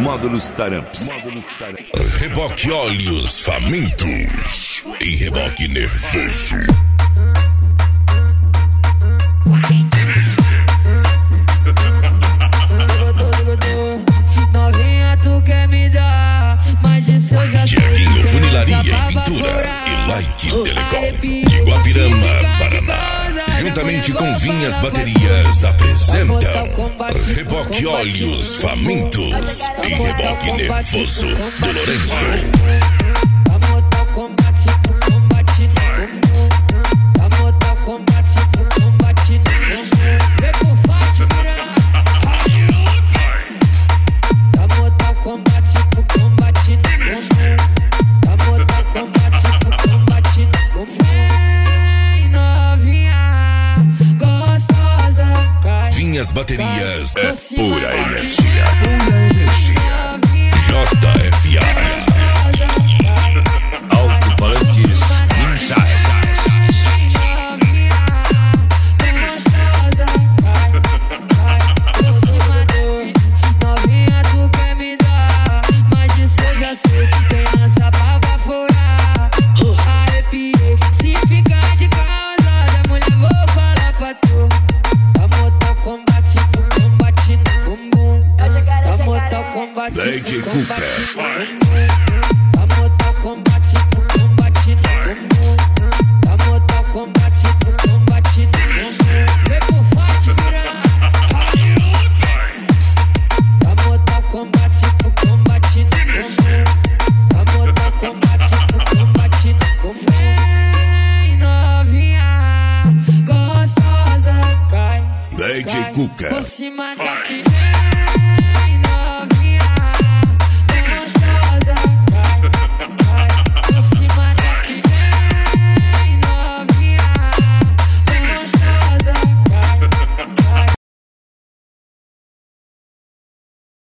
Módulos Taramps. Reboque olhos famintos e reboque nervoso. Novinha, tu quer me dar, mas disso eu já sei. Tiaguinho Funilaria e Pintura e Like Telecom de Guapirama, Paraná. Juntamente com Vinhas Baterias apresentam Reboque Olhos Famintos e Reboque Nervoso do Lourenço. Vinhas Baterias é pura energia. JFA Alto-falantes Inside. Novinha, tu quer me dar, mas disso eu já sei. Tem lança pra baforar. Arrepiei, se ficar de causada, mulher, vou falar pra tu. Combate no bumbum. Vamos dar combate no Lady Cooper. Vamos dar combate.